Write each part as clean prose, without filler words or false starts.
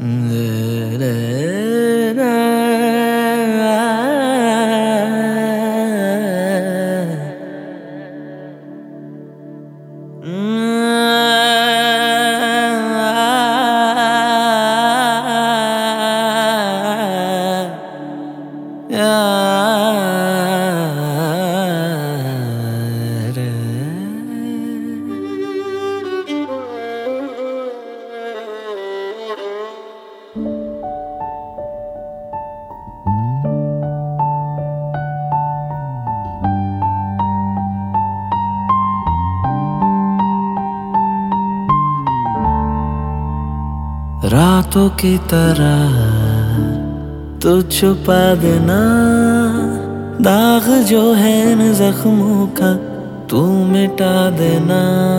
रातों की तरह तू छुपा देना, दाग जो है न जख्मों का तू मिटा देना।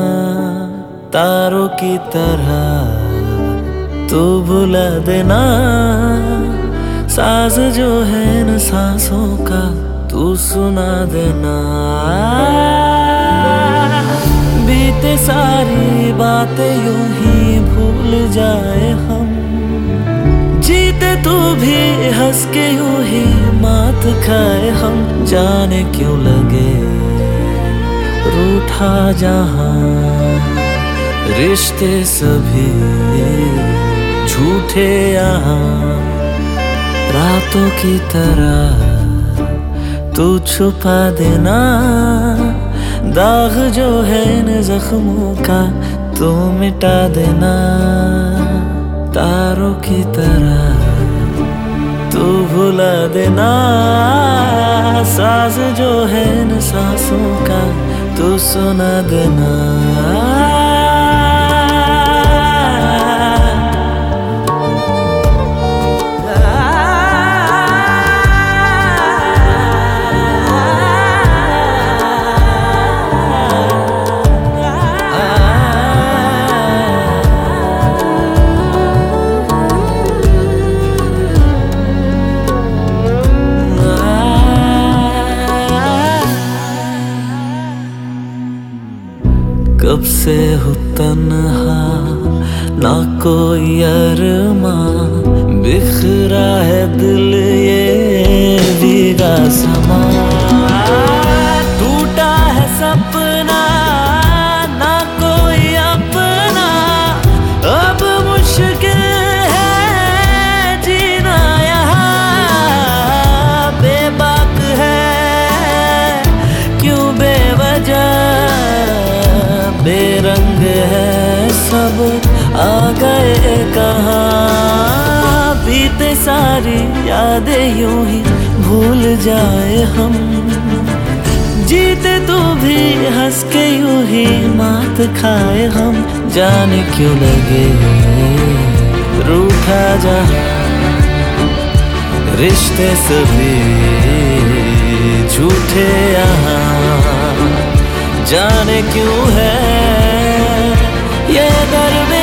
तारों की तरह तू भुला देना, साज जो है न सांसों का तू सुना देना। बीते सारी बातें यूं ही भूल जाए हम, जीते तू भी हंस के यूं ही मात खाए हम। जाने क्यों लगे रूठा जहां, रिश्ते सभी झूठे यहाँ। रातों की तरह तू छुपा देना, दाग जो है न जख्मों का तू मिटा देना। तारों की तरह तू भुला देना, साज जो है न सांसों का तू सुना देना। कब से हो तन्हा ना कोई अरमां, बिखरा है दिल ये भीगा समा। टूटा है सपना ना कोई अपना, अब मुश्किल है जीना यहाँ। बेबाक है क्यों बेवजह, बेरंग है सब आ गए कहाँ। बीते सारी यादें यूं ही भूल जाए हम, जीते तू भी हंस के यूं ही मात खाए हम। जाने क्यों लगे रूठा जहां, रिश्ते सभी झूठे यहाँ। जाने क्यों है ये दर्द